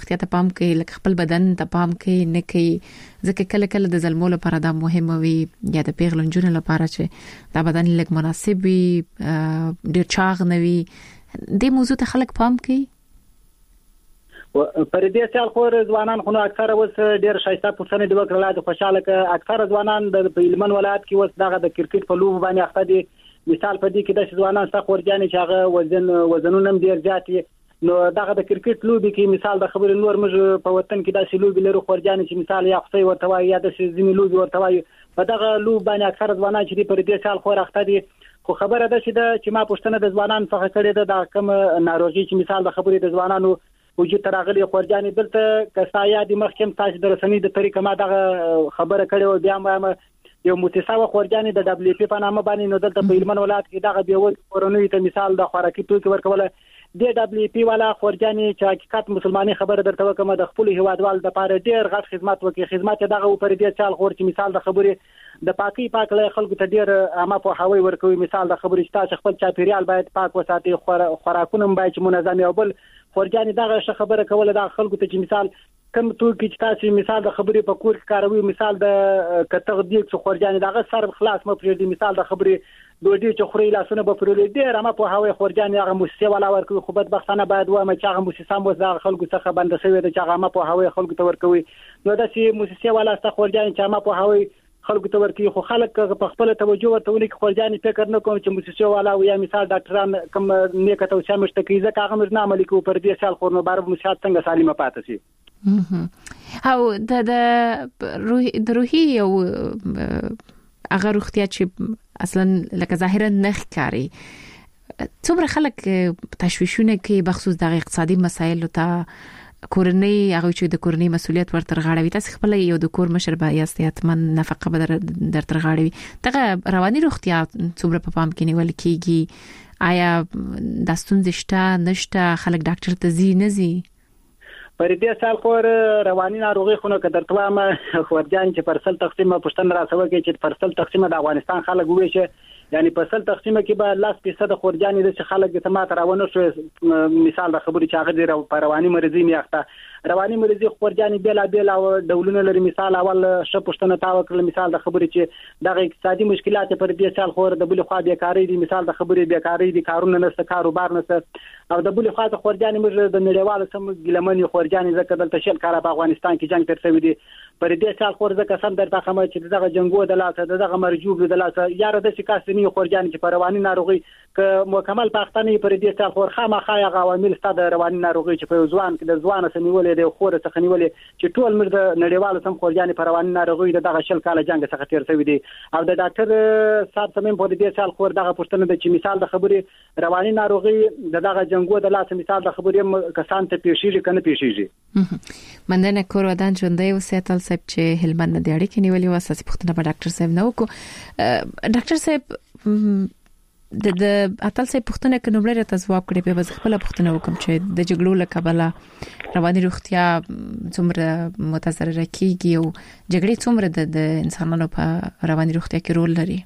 روغتیا ته پام کوي لکه خپل بدن ته پام کوي نه کوي ځکه کله کله د زلمو لپاره دا مهمه وي یا د پیغلنجونو لپاره چې دا بدن لږ مناسب وي ډیر چاغ نه وي د موضوع ته خلک پام کوي پر دې سال خو ځوانان خو اکثره وس ډیر شایسته پوښتنه دی وکړه د خوشاله ک اکثره ځوانان د هلمند ولایت کې وس دغه د کرکټ په لوب باندې اخته دي مثال په دې کې د ځوانان څخه ورجانې چې هغه وزنونه ډیر زیات نو دغه د کرکټ لوبي کې مثال د خبرې نور موږ په وطن کې داسې لوبي لرو خورجانې چې مثال یا خصي ورته وایي یا د زمي لوبي ورته وایي په دغه لوب باندې اکثر ځوانان چې پر دې سال خو راخته دي خو خبره ده چې ما پوښتنه د ځوانان څخه کړې ده د کوم ناروغي چې مثال د خبرې د ځوانانو وجود تراغلي خورجانې دلته کسایا د مخکم تاسو د رسنۍ د طریقې ما دغه خبره کړې او بیا ما یو متساوي خورجانې د دبليو پی په نامه باندې نو دلته په هلمند ولایت کې دغه بیول کورونوي ته مثال د خوراکي توکي ورکول د دبليو پی والا خورجانې چې حقیقت مسلمانۍ خبره درته وکم د خپل هیوادوال د پاره ډیر غټ خدمات وکړي خدمات دغه پر دې چال خور چې مثال د خبرې د پاکي پاکله خلکو ته ډیر عامه په هوای ورکوي مثال د خبرې چې تاسو خپل چاپیریال باید پاک وساتئ خوراکونه باید منظم او بل خورجانې دغه خبره کوله د خلکو ته چې مثال کوم توکي چې تاسو مثال د خبرې په کور کې کاروي مثال د کتغ دی چې خورجانې دغه سر خلاص مو پرې مثال د خبرې دوی چې خوري لاسونه به پرې ډیر اما په هوای خورجانې هغه مؤسسه ولا ورکوي خو بدبختانه باید و ما چې هغه مؤسسه مو د خلکو څخه بند شوی د چې هغه ما په هوای خلکو ته ورکوي نو د سي مؤسسه ولا ست خورجانې چې ما په هوای خلکو ته ورکوي خو خلک په خپل توجه ورته ونی خورجانې فکر نه کوم چې مؤسسه ولا یا مثال ډاکټران کوم نیکه توصیه مشته کوي ځکه هغه موږ نه عملي کوو پر دې سال خور نو بار مشات څنګه سالمه پاتې شي او د روحي او هغه روغتیا چې اصلا لکه ظاهرا نه ښکاري څومره خلک تشویشونه کوي بخصوص د اقتصادي مسایلو ته کورنۍ هغه چې د کورنۍ مسولیت ورته غاړوي تاسو خپل یو د کور مشر به یاست یتمن نفقه به در تر غاړوي دغه رواني روغتیا څومره په پام کې نیول کیږي آیا د ستونزې شته نشته خلک ډاکټر ته ځي نه ځي پر دې سال خو رواني ناروغي خو نه کترتوا ما خورجان چې پرسل تقسیم پښتن راسوي چې پرسل تقسیم د افغانستان خلک وې چې یعنی پرسل تقسیم کې به 10% خورجان دي چې خلک د تمات راونه شو مثال د خبرې چې هغه د رواني مرزي میاخته رواني مرزي خورجان بیل ډولونه لري مثال اول ش پښتنه تا وکړل مثال د خبرې چې د اقتصادي مشکلات پر دې سال خو د بل خو بیکاری دي مثال د خبرې بیکاری دي کارونه نشته کاروبار نشته او د بل خو خورجان موږ د نړیوالو سم ګلمنې خورجان ځکه دلته شل کار په افغانستان کې جنگ تر شوی دي پر دې سال خو ځکه سم درته کوم چې دغه جنگو د لاسه دغه مرجوب د لاسه یاره د شکاستنی خورجان چې پر رواني ناروغي ک مکمل پښتني پر دې سال خو خامخا عوامل ستاسو د رواني ناروغي چې په ځوان کې د ځوان سنیولې د خور څخه نیولې چې ټول مرد نړیوالو سم خورجان پر رواني ناروغي دغه شل کال جنگ څخه تیر شوی دي او د ډاکټر صاحب سمين په دې سال خو دغه پښتنه د چې مثال د خبرې رواني ناروغي دغه جنگو د لاسه مثال د خبرې کسان ته پیښیږي کنه پیښیږي مننه کور ودان ژوندۍ وساتل صاحب چې هلمند د اړیکې نیولې و اساسي پښتنه په ډاکټر صاحب نو کو ډاکټر صاحب د اتل صاحب پښتنه کې نوملره تاسو کړې په وځ خپل پښتنه وکم چې د جګړو لکبله رواني روغتیا څومره متضرره کیږي او جګړې څومره د انسانانو په رواني روغتیا کې رول لري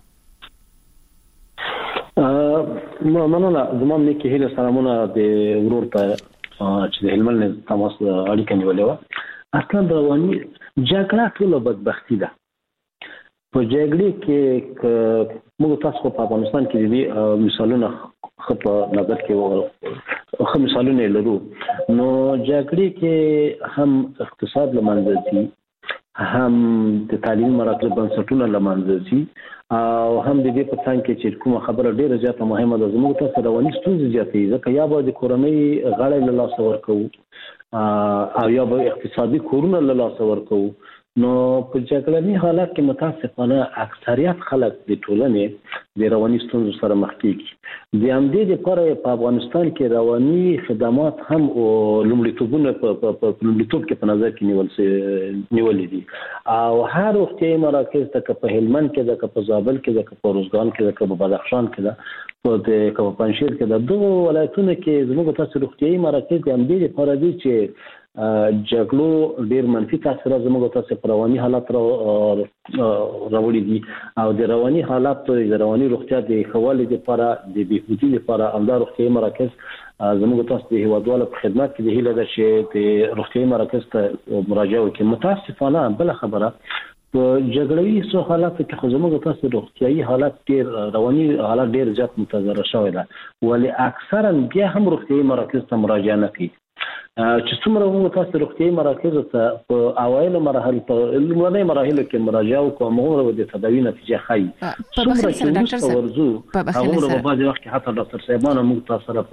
مننه زموږ نیکه هله سلامونه د ورور ته چې د هلمند تماس اړیکه نیولې و اصلا د رواني جګړه ټول بدبختی ده په جګړې کې موږ تاسو په افغانستان کې دي مثالونه خپ نظر کې خو مثالونه لرو نو جګړې کې هم اقتصاد لمنځه دي هم د تعلیم مراکز بنسټونه لمنځه دي او هم د دې په څنګه چې کومه خبره ډیره زیاته مهمه ده زموږ تاسو رواني ستونزې زیاتې ځکه یا به د کورنۍ غړي له لاس ورکو او یا به اقتصادي کورونه له لاس ورکو نو په جګړني حالت کې متاسفانه اکثریت خلک د ټولنې د رواني ستونزو سره مخ کیږي د همدې لپاره په افغانستان کې رواني خدمات هم او لومړیتوبونه په لومړیتوب کې په نظر کې نیول دي او هر وخت یې مراکز ته په هلمند کې د په زابل کې د په روزګان کې د په بدخشان کې د په پنځیر کې د دوه ولایتونو کې زموږ تاسو روغتيایي مراکز د همدې لپاره دي چې جګړو ډیر منفي تاثیر زموږ تاسو پر رواني حالت راوړي دي او د رواني حالت د رواني روغتیا د خوالي لپاره د بهبودي لپاره امدار روغتيایي مراکز زموږ تاسو د هیوادوالو په خدمت کې د هیله ده چې د روغتیايي مرکز ته مراجعه وکړي. متاسفانه بل خبره په جګړوي سو حالاتو کې خو زموږ تاسو روغتیايي حالات ډېر رواني حالات ډېر زیات متضرر شوی ده، ولی اکثرا بیا هم روغتیايي مرکز ته مراجعه نه کوي. چې څومره موږ تاسو روغتیايي مراکز ته په اوایل مراحل په لومړنۍ مراحلو کې مراجعه وکړو، موږ د تداوی نتیجه ښایي. څومره چې ډاکټر صاحب ورزو هغه په بعض وخت کې حتی ډاکټر صاحبانو موږ تاسو سره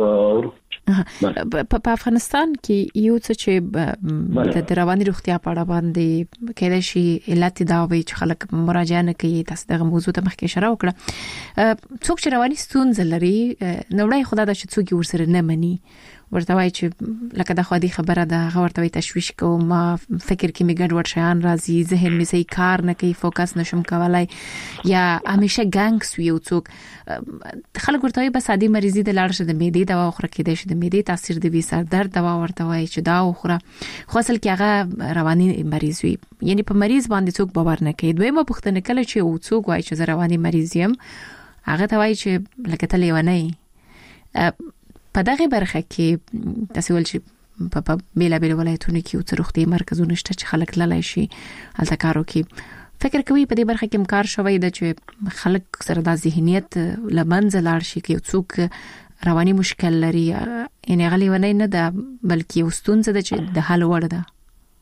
په افغانستان کې یو څه چې د رواني روغتیا په اړه باندې کېدای شي علت دا وي چې خلک مراجعه نه کوي. تاسو دغه موضوع ته مخکې اشاره وکړه. څوک چې رواني ستونزه لري نو وړي خدای دا چې څوک ورسره نه مني، ورته وایي چې لکه د خو دې خبره ده، هغه ورته وایي تشویش کوم، ما فکر کې می ګډوډ شیان راځي، ذهن می صحیح کار نه کوي، فوکس نشم کولای، یا همیشه ګانګس وي. او څوک خلک ورته وایي بس عادي مریضي د لاړ شه د معدې دوا خوره، کېدای شي د معدې تاثیر دی، سر درد دوا ورته وایي چې دا خوره، خو اصل کې هغه رواني مریض وي. یعنی په مریض باندې څوک باور نه کوي. دویمه پوښتنه کله چې او څوک وایي چې زه رواني مریض یم، هغه ته وایي چې لکه ته لیونی. په دغه برخه کې تاسو ول چې په بیلابیل ولایتونو کې او روغتي مرکزونه شته چې خلک لاله شي هلته کارو کې. فکر کوي په دې برخه کې کار شوی د چې خلک سره د ذهنیت لمنځه لاړ شي کې څوک رواني مشکل لري، یعنی غلي ونی نه ده بلکې وستونزه ده چې د حل وړ ده.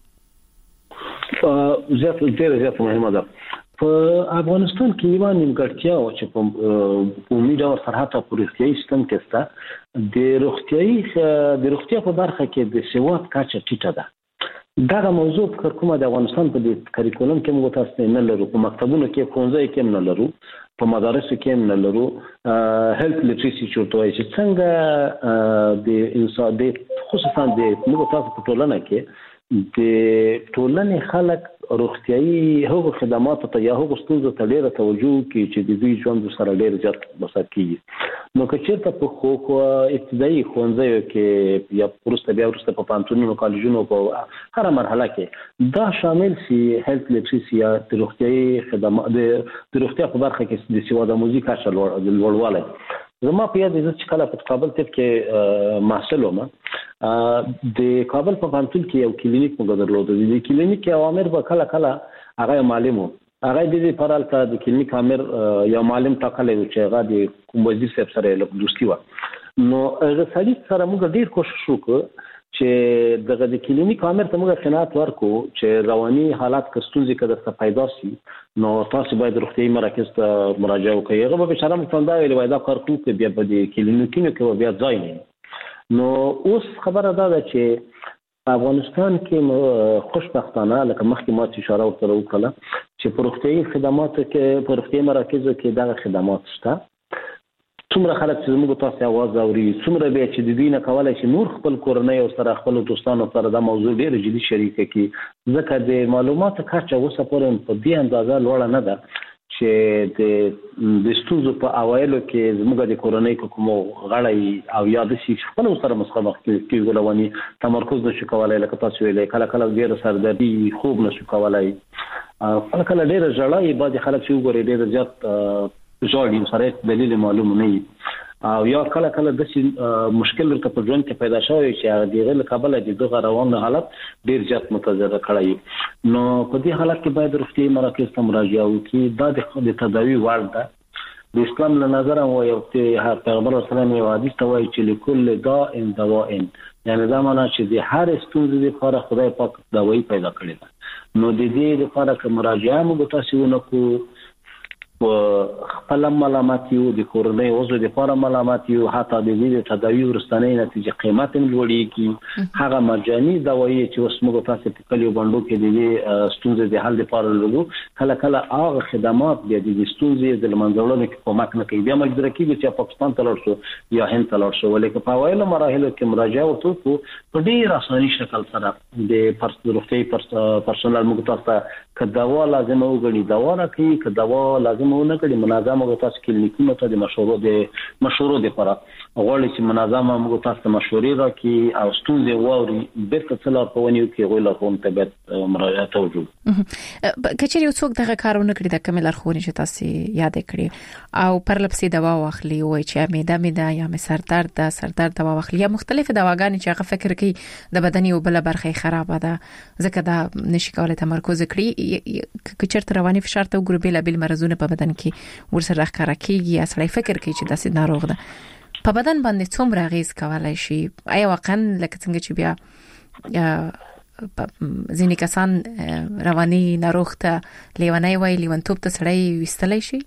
زیات مهمه ده. په افغانستان کې یو نیمګړتیا او چې په امید او سرحد په روغتیايي سیستم کې ستا د روغتیا په برخه کې د سواد کچه ټیټه ده. دا موضوع په کومه د افغانستان په د کریکولم کې موږ تاسو نه لرو، په مکتبونو کې ښوونځي کې نه لرو، په مدارسو کې نه لرو. هیلث لیټریسي چورته وایي چې څنګه د انسان د خصوصا د موږ تاسو په ټولنه کې د ټولنې خلک روغتیايي هغو خدماتو ته یا هغو ستونزو ته ډېره توجه کوي چې د دوی ژوند سره ډېر زیات بسر کیږي. نو که چېرته په ابتدایي ښوونځیو کې یا وروسته په پوهنتونونو کالجونو په هره مرحله کې دا شامل شي هیلث لیټریسي یا د روغتیايي خدمات د روغتیا په برخه کې د سواد آموزي کچه لوړوالی. زما په یاد ده چې کله په کابل طب کې محصل وم، د کابل په پوهنتون کې یو کلینیک موږ درلود. د کلینیک اوامر به کله هغه معلم وو، هغه د دې پر حالت د کلینیک امر یو معلم ټاکلی و چې هغه د کوم وزیر صاحب سره دوستي و. نو هغه سړي سره موږ ډېر کوشش وکړو چې دغه د کلینیک امر ته موږ قناعت ورکو چې رواني حالات که ستونزې که درته پیدا شي نو تاسو باید روغتیايي مرکز ته مراجعه وکړئ. هغه به بېچاره موږ ته ویلي وای دا کار کوو که بیا به د کلینیکونو کې بیا ځای نه. نو اوس خبره دا ده چې په افغانستان کې خوشبختانه لکه مخکې ما چې اشاره ورته وکړه چې په روغتیايي خدماتو کې په روغتیايي مراکزو کې دغه خدمات شته. څومره خلک چې زموږ تاسو اواز اوري، څومره بیا چې د دوی نه کولی شي نور خپل کورنۍ او سره خپل دوستانو سره دا موضوع ډېر جدي شریکه کړي، ځکه د معلوماتو کچه اوسه پورې په دې اندازه لوړه نه ده چې د ستونزو په اوایلو کې زموږ د کورنۍ کوم غړی او یا د شي خپل سره مخامخ کېږي رواني تمرکز نشو کولای، لکه تاسو ویلې کله ډېر سردردي خوب نشو کولای، کله ډېر ژړا، بعضې خلک چې وګوري ډېر زیات ژاړي سره دلیل معلوم نه وي، او یا کله داسې مشکل ورته په ژوند کې پیدا شوی چې هغه د هغې له کبله د دغه روان حالت ډېر زیات متضرر کړی. نو په دې حالت کې باید روغتیايي مراکز ته مراجعه وکړي. دا د تداوي وړ ده. د اسلام له نظره وایي پیغمبر اسلام یو حدیث ته وایي چې لکل داء دواء، یعنی دا معنا چې د هر ستونزې لپاره خدای پاک دوايي پیدا کړې ده. نو د دې لپاره که مراجعه موږ تاسو ونکړو خپل ملامت یو، د کورنۍ عضو لپاره ملامت یو، حتی د دې تداوی وروستنۍ نتیجه قیمت هم لوړېږي. هغه مجاني دوايي چې اوس موږ تاسو په کلیو بانډو کې د دې ستونزې د حل لپاره لرو، کله هغه خدمات بیا د دې ستونزې د له منځه وړلو کې کمک نه کوي. بیا مجبوره کېږي چې پاکستان ته لاړ شو یا هند ته لاړ شو. ولې که په اوایلو مراحلو کې مراجعه وکړو په ډېر اساني شکل سره د روغتیايي پرسونل موږ تاسو ته که دوا لازم وګڼي دوا راکړي، که دوا لازم ونه کړي منظم او تاسو کلینیکونو ته د مشورو لپاره غواړي چې منظم موږ تاسو ته مشورې راکړي او ستونزې واوري بیرته څه لارښوونې وکړي غوښتل کوم ته به مراجعه وکړو. کچېرې یو څوک دغه کارونه کړی د کومه لارښوونې چې تاسو یاد کړی او پرلپسې دوا واخلي وای چې معده یا سردرد دوا واخلي یا مختلف دواګانې چې هغه فکر کوي د بدن یو بل برخه خراب ده ځکه دا نشي کولای تمرکز کړي که چېرته رواني فشار ته وګورو بیل مرزونه په بدن کې ورسره ښکارا کیږي یا سړی فکر کوي چې داسې ناروغ ده په بدن باندې څومره اغیز کولای شي آیا واقعا لکه څنګه چې بیا ځینې کسان رواني ناروغ ته لیونی وای لیونتوب ته سړی وستلای شي؟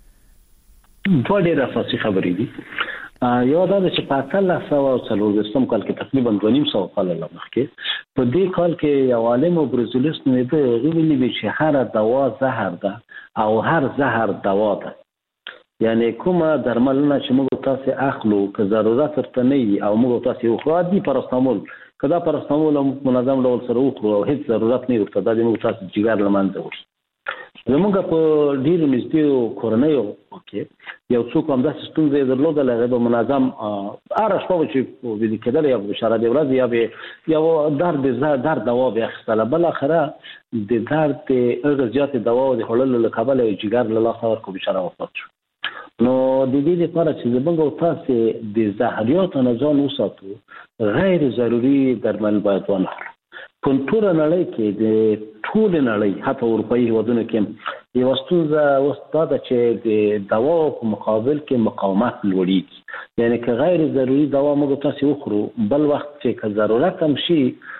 دوه ډېر اساسي خبرې دي. یو دا چې په 1940 کال کې تقریبا 2.5 کال مخکې په دې کال کې یو عالم برازیلیس نومېده غوښتل چې هر دوا زهر ده او هر زهر دوا ده. یعنی کومه درملنه چې موږ تاسو اخلو که ضرورت ورته نه وي او موږ تاسو یو خو عادي پاراستامول کدا پاراستامول منظم ډول سره وخورو او هیڅ ضرورت نه ورته د موږ تاسو جګر لمنځه وړي. زمونږ په ډیرو نږدې کورنیو کې یو څوک هم داسې ستونزې درلودل هغه به منظم هره شپه چې ویل کېدل یا بشاره دی ورځ یا به یو درد دوا به اخیستله بل اخره د درد هغه زیات دوا د خړلو له کبله جګر له لاسه ورکو بشاره وفات شو. نو د دې لپاره چې زمونږ تاسو د زهرياتو نه ځان وساتو غیر ضروري درمل باید ونه په ټول نړۍ کې د ټول نړۍ حتی اروپایي هېوادونو کې یو ستونزه وسته چې د دوا په مقابل کې مقاومت لوړیږي. یعنی که غیر ضروري دوا موږ تاسو وخورو بل وخت چې که ضرورت هم شي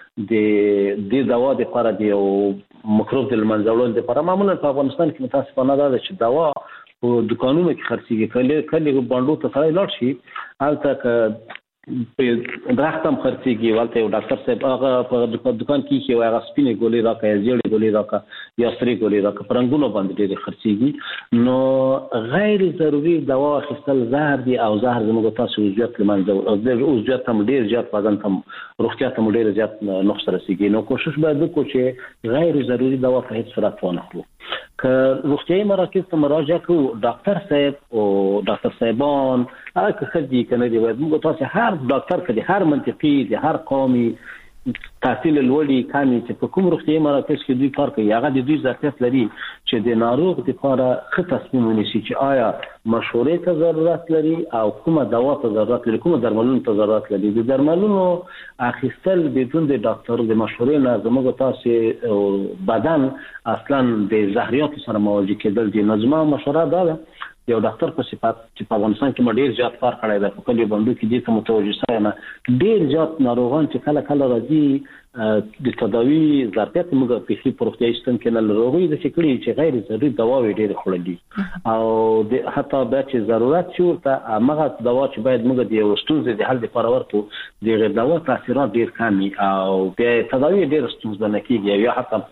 د دوا د لپاره د یو مکروب د منځولو لپاره معمولا په افغانستان کې متاسفانه ده چې دوا په دکانونو کې خرڅيږي کله باندې ته سړی لاړ شي البته په راختم خرڅيږي ولته یو ډاکټر صاحب هغه په دکان کې یو هغه سپینې ګولې راکا یا زیړې ګولې راکا یا سرې ګولې راکا پرنګونو باندې ډېر خرڅيږي. نو غیر ضروري دوا اخیستل زهر دي او زهر زموږ تاسو وضعیت لمنځه او وضعیت هم ډېر زیات بدن ته روغتیا ته ډېر زیات نقص رسیږي. نو کوشش باید وکړو چې غیر ضروري دوا په هیڅ صورت ونه خورو. که روغتیايي مراکز ته مراجعه کوو ډاکټر صاحب او ډاکټر صاحبان هغه خدي کنه دی باید موږ تاسو هر ډاکټر کړي هر منطقي دي هر قومي تحصیل لوړي کامي چې په کوم روغتیايي مراکز کې دوی کار کوي هغه د دوی ظرفیت لري چې د ناروغ لپاره ښه تصمیم ونیسي چې آیا مشورې ته ضرورت لري او کومه دوا ته ضرورت لري کومه درملونو ته ضرورت لري. د درملونو اخیستل بدون د ډاکټر د مشورې نه زموږ تاسو بدن اصلا د زهرياتو سره مواجه کېدل دي. نظم مشوره ده یو ډاکټر په صفات چې په افغانستان کې ډېر زیات کار کړی دی په کلیو باندې کې دې ته متوجه شوی نه ډېر زیات ناروغان چې کله راځي د تداوی ظرفیت موږ په هیڅ پروفتیاي سیستم کې نه لري د فکرې چې غیر ضروري دواوې ډېر خورلې او حتی به چې ضرورت شي ورته هغه دوا چې باید موږ د یو ستونزې د حل لپاره ورکو د غیر دوا تاثیرات ډېر کمي او بیا تداوی ډېر ستونزمنه کېږي یا حتی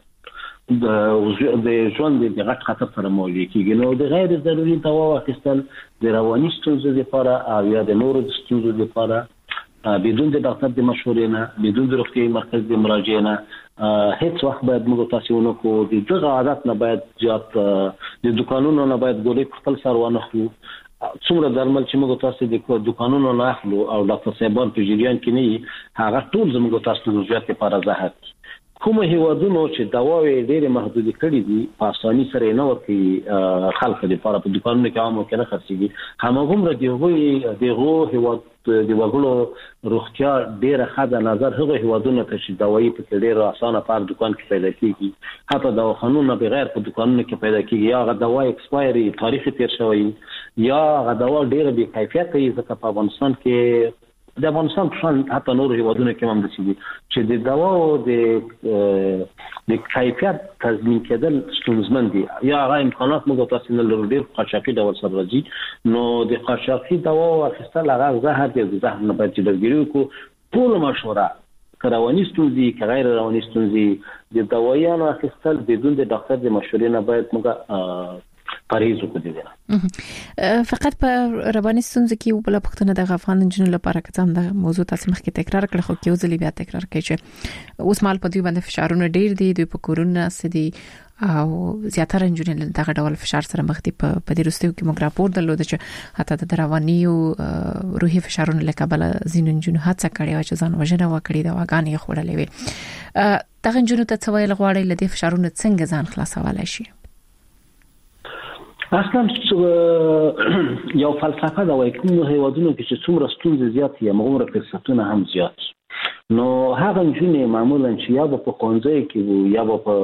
د ژوند د غټ خطر سره مواجه کیږي. نو د غیر ضروري دوا واخیستل د رواني ستونزو لپاره او یا د نورو ستونزو لپاره بدون د ډاکټر د مشورې نه بدون د روغتیايي مرکز د مراجعې نه هیڅ وخت باید موږ تاسو ونه کو د دغه عادت نه باید زیات د دکانونو نه باید ګولې خپل سر ونه خو څومره درمل چې موږ تاسو د دکانونو نه اخلو او ډاکټر صاحبان په جریان کې نه هغه ټول زموږ تاسو د ضرورت لپاره زهر کومه هیوادونو چې دواوې ډېرې محدود کړې دي په اساني سره نه ورکي خلک لپاره په دکانونو کې عامو کې نه خرڅيږي همغومره دغه هیواد د وګړو روغتیا ډېره ښه نظر هغه هیوادونو ته چې دوايي په ډېر اسانه په دکان کې پیدا کیږي حتی دواخانو بغیر په دکانونو کې پیدا کیږي یا هغه دوا ایکسپایري تاریخ تیر شوی یا هغه دوا ډېره بې کیفیت وي ځکه په افغانستان کې د افغانستان په شان حتی نور هیوادونو کې هم د چې د دواو د کیفیت تضمین کېدل ستونزمن دي یا هغه امکانات موږ تاسو نه لرو ډېر قاچاقي ډول سره راځي. نو د قاچاقي دوا اخیستل هغه زهر دی د زهر نه باید جلوګیری وکړو. ټول مشوره که رواني ستونزې که غیر رواني ستونزې د دوايانو اخیستل بدون د ډاکټر د مشورې نه باید موږ پرهیز وکړو. فقط په رواني ستونزې کې بل پښتنه د افغان جنونو لپاره کتم د موضوع تاسو مخکې تکرار کړل خو کېو ځلې بیا تکرار کوي چې اوس مال په دوی باندې فشارونه ډېر دي دوی په کورونه سدي او زیاتره نجونې دغه ډول فشار سره مخ دي په دې وروستیو کې موږ راپور درلود چې حتی د رواني او روحي فشارونو له کبله ځینې نجونې هڅه کړې و چې ځان وژنه وکړي دا واګانې خورلې وي دغه نجونې ته څه ویل غواړي لدې فشارونو څنګه ځان خلاصولای شي اصلا یو فلسفه دا وایي کوم هیوادونو کې چې څومره ستونزې زیات دي هغومره فرصتونه هم زیات نو هغه نجونې معمولا چې یا په ښوونځي کې وو یا په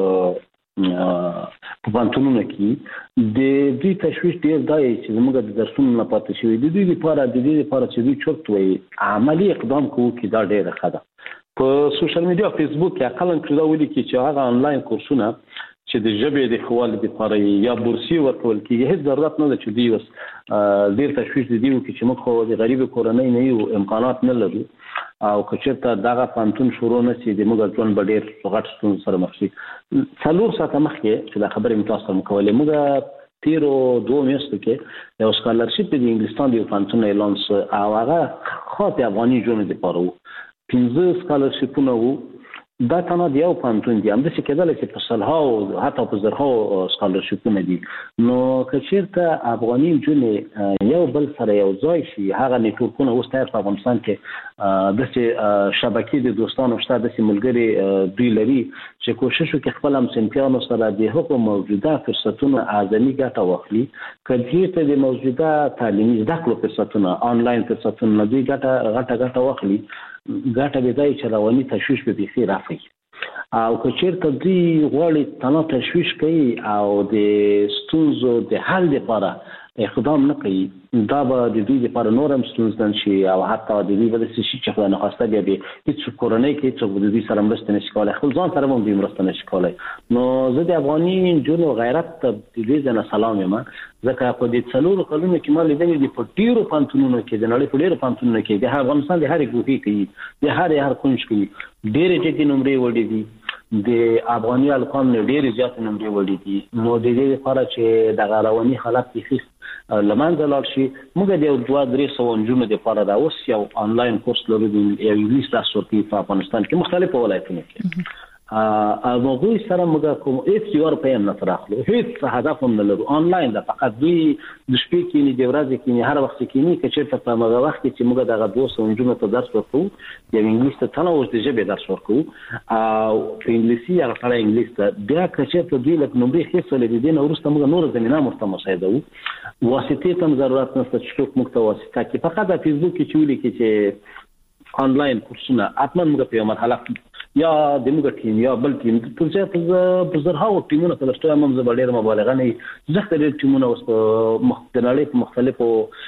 پانتونونو کې د دوی تشویش ډیر دی چې زموږ د درسونو نه پاتې شوی د دوی لپاره چې دوی چورت وي عملی اقدام کوو کې دا ډیره ښه ده په سوشل میډیا فیسبوک کې اقلا کړه ولي کې چې هغه انلاین کورسونه چې د ژبې د خوالي لپاره یا بورسي ورکول کېږي هیڅ ضرورت نه ده چې دوی وس ډیر تشویش دي چې موږ خو د غریب کورنۍ نه یو امکانات نه لرو او کچته دغه پانتون شروع نه سي د موږ ژوند ډیر غټ ستونزې سره مخ شي څلور ساعته مخکې چې دا خبره متاسفه مکولې موږ تیرو 2 میاشتو کې یو سکالرشپ د انګلستان دی پانتون اعلان او هغه خاطر افغاني ژوند لپاره وو 15 سکالرشپونه وو دا تنه دی او پانتون دی هم د څه کېدل چې په صلها او حتی په زرها سکالرشپونه دي نو کچیرته افغاني جونې یو بل سره یو ځای شي هغه نیټورکونه اوس تر په افغانستان کې د شبکې د دوستانو شته د ملګری دوی لري چې کوشش وکړي خپل همسنتیانو سره د حکومت موجوده فرصتونو اعظمي ګټه واخلي کله د موجوده تعلیمي زده کړو فرصتونه آنلاین فرصتونه دوی ګټه واخلي ګټه به دای چې رواني تشویش به بيخي رافي او کچیرته دوی غواړي تنه تشویش کوي او د ستونزو د حل لپاره اقدام نه کوي دا به د دوی لپاره نورم ستونزمن شي او حتی د دوی په دې شي چې خلک نه خواسته بیا به هیڅ کورنۍ کې څوک د دوی سره مرسته نشي کولای خپل ځان سره هم دوی مرسته نشي کولای نو زه د افغاني جنو غیرت ته د دې نه سلام یم ځکه په دې څلورو کلونو کې ما لیدلې د پټیرو پانتونونو کې د نړۍ په ډیرو پانتونونو کې د افغانستان د هرې ګوهي کې د هر کونج کې ډېرې ټکي نمرې وړي دي د افغاني الکان ډېرې زیات نمرې وړي دي نو د دې لپاره چې د رواني حالت کې لمانځه لاړ شي موږ د 2-3 نجونو لپاره دا اوس یو آنلاین کورس لرو د انګلیسي درس ورکوي په افغانستان کې مختلفو ولایتونو کې موضوع سره موږ کوم هیڅ یو روپیم نه تراخلو هیڅ هدف هم نه لرو آنلاین دا فقط دوی د شپې کې نه د ورځې کې نه هر وخت کې نه چې په هغه وخت کې چې موږ دغه 200 نجونو ته درس ورکوو د انګلیسي ته تنه اوس د ژبې درس ورکوو او په انګلیسي هغه سره انګلیسي ته بیا چې دوی لکه نمرې خېسه لري د نورسته موږ نور زمينه مرته مساعده واسطې ته ضرورت نشته چې څوک موږ ته واسطه کې فقط د فیسبوک کې چولې کې چې آنلاین کورسونه اتمن موږ په مرحله یا د موږ ټیم یا بل ټیم تر څو په زرهاو ټیمونو په لستو هم زه ډېر مبالغه نه زه ډېر ټیمونه اوس په مختلفو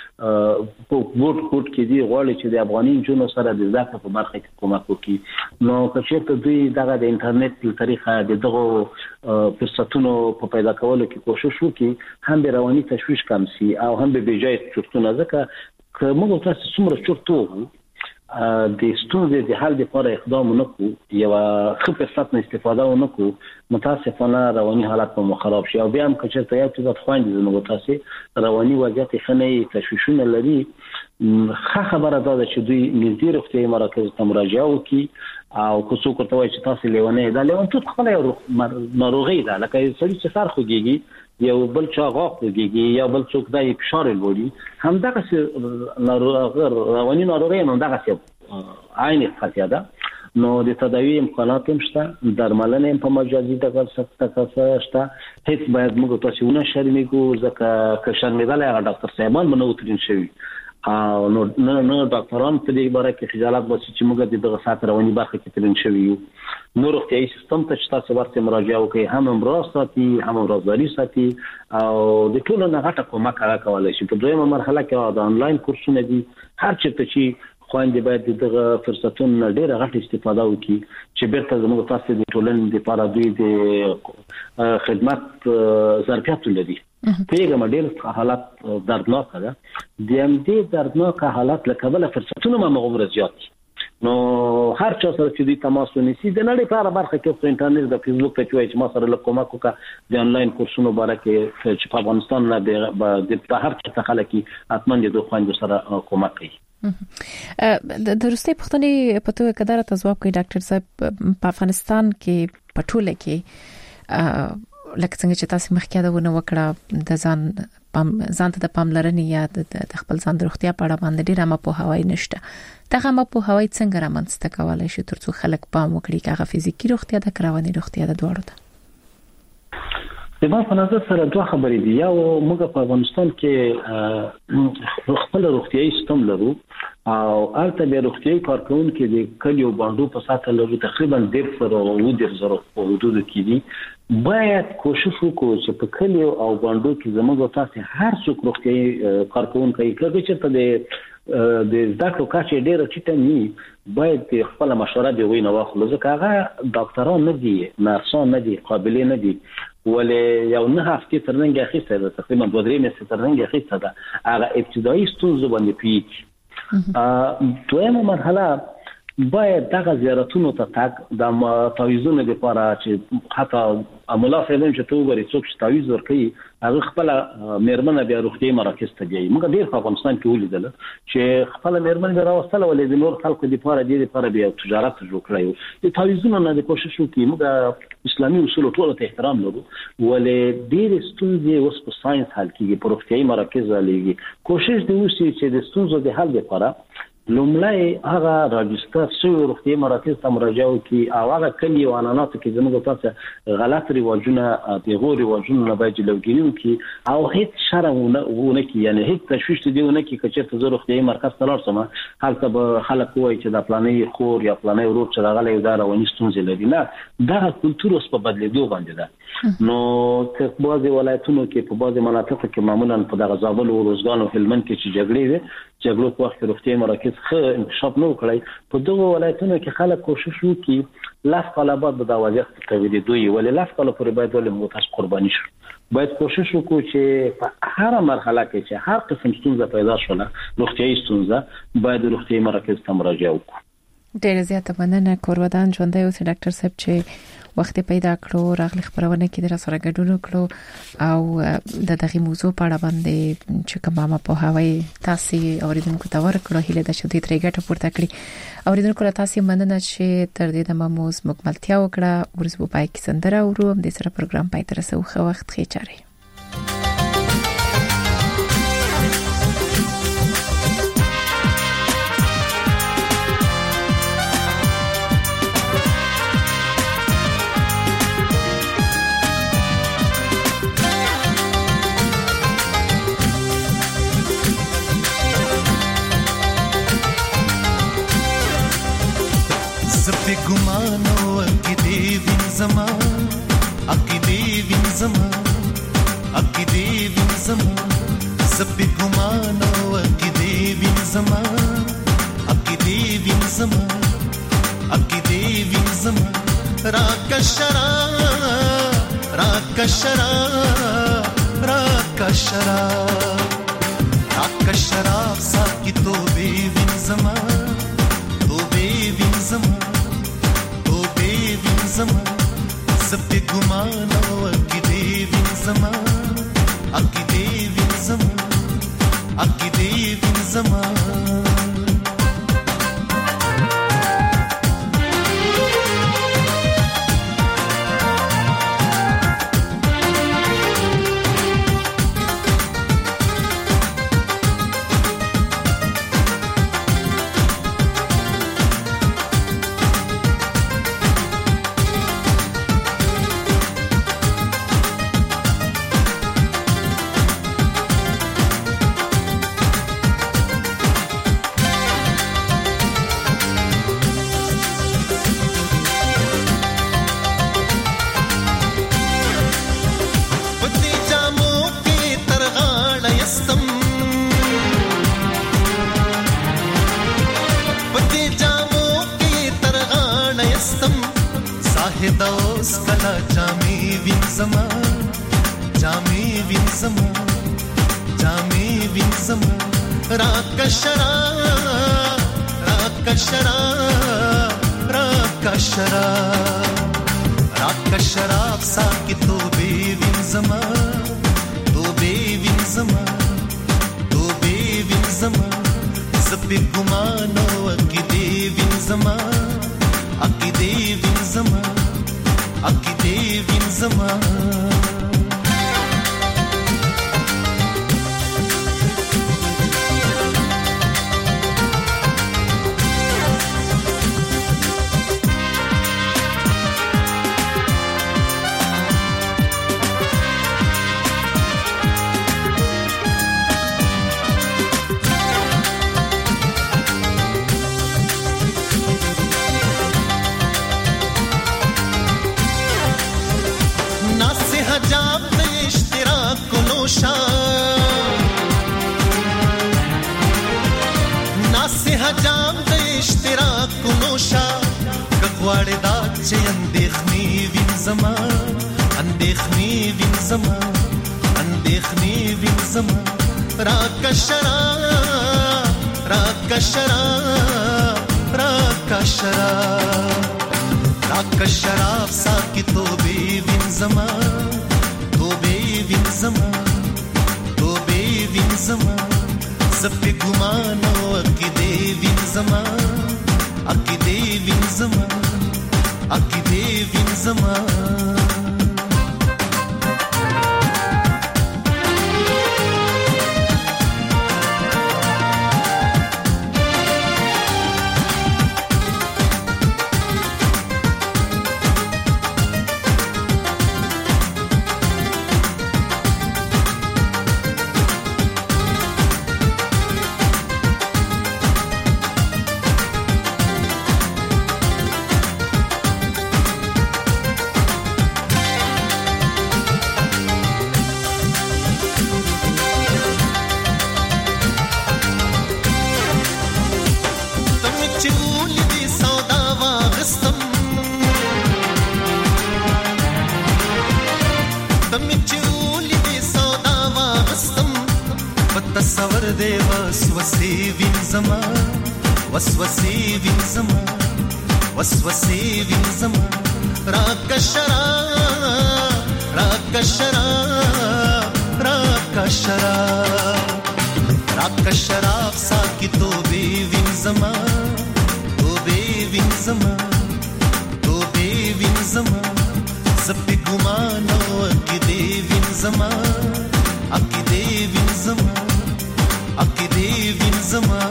بورډ کوډ کې دي غواړي چې د افغاني جنو سره د ذات په برخه کې کومک وکړي نو چې دوی دغه د انټرنیټ په طریقه د دغه فرصتونو په پیدا کولو کې کوشش وکړي هم د رواني تشویش کم شي او هم به بجای چورتونه ځکه که موږ تاسو څومره چورتو د ستونزې د حل لپاره اقدام نکو یو ښه فرصت نه استفاده ونکو متاسفانه رواني حالت په خراب شي او بیا هم چې ته یو څه خوندې زموږ تاسو رواني وضعیت خنې تشویشونه لري ښه خبره ده چې دوی نږدې روغتیايي مراکز ته مراجعه وکړي او که څوک ورته وایي چې تاسو لیونی دا لیونتوب خپله یو ناروغي ده لکه سړي چې سر خوږېږي یو بل چا غاښ خوږېږي یا بل څوک دا یې فشار یې لوړي همدغسې رواني ناروغۍ هم همدغسې عین خطیه ده نو د تداوي امکانات هم شته درملنه هم په مجازي ډول شته هیڅ باید موږ تاسو ونه شرمېږو ځکه که شرمېدلی هغه ډاکټر صاحبان به نه وترین شوي او نو ډاکټران په دې باره کې خجالت باسي چې موږ د دغه ساعت رواني برخه کې ترین شوي یو نو روغتیايي سیستم ته چې تاسو ورته مراجعه وکړئ هم امراض ساتي هم امراضداري ساتي او د ټولو نه غټه کومک هغه کولی شي په دویمه مرحله کې د آنلاین کورسونه دي هر چېرته چې خويندې باید دغه فرصتونو ډېره غټه استفاده وکړي چې بیرته زموږ تاسو د ټولنې لپاره دوی د خدمت ظرفیت لري پیغام ډېر حالت دردناک ده د دې دردناک حالت لکه بل فرصتونو ما عمر زیات نو هر چا سره چې د تماس ونیسي د نړۍ په اړه برخه کې په انټرنیټ د فیسبوک ته چې ما سره کومک وکړه د آنلاین کورسونو باره کې چې په افغانستان نه د هر څه خلک اتمن د خويندو سره کومک کوي د روسي پښتني په توګه کدار ته ځواب کوي ډاکټر صاحب په افغانستان کې پټوله کې لکه څنګه چې تاسو مخکې دا ونه وکړه د ځان ته د پاملرنې یا د خپل ځان د روغتیا په اړه باندې ډیر ما په هواي نشته دغه ما په هواي څنګه رامنځته کولای شي ترڅو خلک پام وکړي چې هغه فزیکی روغتیا د کروانی روغتیا د دوړو ده د ما په نظر سره دوه خبرې دي یو موږ په افغانستان کې خپل روغتیايي سیستم لرو او البته د روغتیايي کارکونکو د کلیو باندې په ساته لرو تقریبا 1.5 زره په حدود کې دي باید کوشش وکړو چې په کلیو او باندې کې زموږ تاسو هر څوک روغتیايي کارکونکو کله چې د زدکړو کچې ډیره چټه ني باید خپل مشوره دی وینه واخلو ځکه هغه ډاکټران نه دي نرسان نه دي قابلیت نه دي ولې یو نه هفته ترنګ اخیسته ده تقریبا 2-3 میاشتې ترنګ اخیسته ده هغه ابتدایي ستونزه باندې پیچ دویمه مرحله باید دغه زیارتونو ته تک د تعویذونو لپاره چې حتی عمله فعلا چې تو غوړي څوک چې تعویذ ورکړي هغه خپل میرمنه بیا روغتي مراکز ته دی موږ ډیر په افغانستان کې ولیدل چې خپل میرمنه به راوستله ولې د نور خلکو لپاره د لپاره بیا تجارت جوړ کړی د تعویذونو نه د کوشش وکړي موږ اسلامي اصول ټول ته احترام لرو ولې ډیر ستونزې اوس په ساينس حل کیږي په روغتي مراکز لګي کوشش دی چې د ستونزو د حل لپاره لومړی هغه راجستر شوی روغتي مراکز ته مراجعه وکړي او هغه کلی او انانات کې زموږ تاسو غلط ریواجونه پیغور ریواجونه نه باید جلوګیری وکړي او هیڅ شرمونه کې یعنی هیڅ تشویش دی نه کې چې ته روغتي مرکز ته لاړ سم هلته به خلک وایي چې د پلانې خور یا پلانې ورور چې راغلی دا رواني ستونزې لري نه دا کلتور اوس په بدلېدو باندې ده نو په بعضي ولایتونو کې په بعضي مناطقو کې معمولا په دغه زابل او روزګان او هلمند کې چې جګړې وي جګړو په وخت روغتي مراکز ښه انکشاف نه وکړي په دغه ولایتونو کې خلک کوشش وکړي لاس قلبات به د وضعیت تغییر دوی ولې لاس قلب پر باید ولې موږ قرباني شو باید کوشش وکړو چې په هر مرحله کې چې هر قسم ستونزه پیدا شونه روغتيایي ستونزه باید روغتي مراکز ته مراجعه وکړو ډېر زیاته مننه کورودان ژوندۍ اوسې ډاکټر صاحب چې وخت پیدا کړو راغلی خبرونه کې در سره ګډون وکړو او د دغه موضوع په اړه باندې چې کومه په هواي تاسو اوریدونکو ته ورکړو هله د شدید ریګټ پورته کړی اوریدونکو له تاسو مننه چې تر دې د موضوع مکملتیا وکړه ورسبو پای کې سندره ورو د سره پروګرام پای تر سه وخت خې چاري गुमानो अकिदे विन जमा अकिदे विन जमा अकिदे विन जमा सब गुमानो अकिदे विन जमा अकिदे विन जमा अकिदे विन जमा राकशरा राकशरा राकशरा राकशरा साकी तो बे विन जमा तो बे विन जमा زمان سب گمان و اکی وین زمان اکی وین زمان اکی وین زمان दोस्त कला जामी विन जमान जामी विन जमान जामी विन जमान राकशरा राकशरा राकशरा राकशरा साकी तो बे विन जमान तो बे विन जमान तो बे विन जमान सब गुमानो अकी दे विन जमान अकी दे विन जमान عقیده وین زما حجاب د اشتراک نوشا ناس حجاب د اشتراک نوشا کغواړې دا چې اندېخنې وین زما اندېخنې وین زما اندېخنې وین زما راکشرا راکشرا راکشرا راکشرا ساکي توبې وین زما توبه وین زما زپی ګمانو عقیده وین زما عقیده وین زما عقیده وین زما تصور دی وسوسې وین زما وسوسې وین زما وسوسې وین زما راکشرا راکشرا راکشرا راکشرا ساکي توبې وین زما توبې وین زما توبې وین زما زپی ګمانو عقیده وین زما عقیده وین زما عقیده وین زما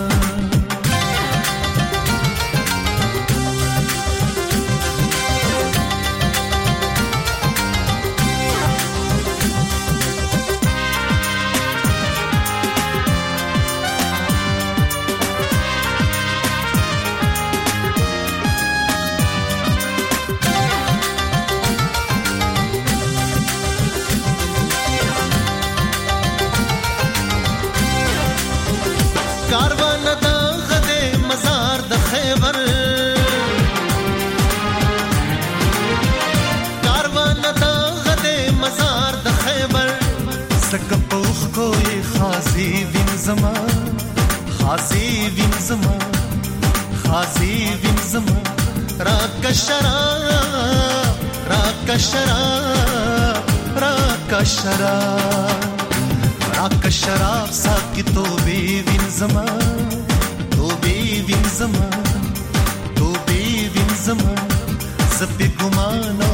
کاروان دا غده مزار د خیبر کاروان دا غده مزار د خیبر سک پوخ کوئی خاصی وین زما خاصی وین زما خاصی وین زما راکشرا راکشرا راکشرا راکشرا ساکي توبې وین زما توبې وین زما توبې وین زما زپی ګمانو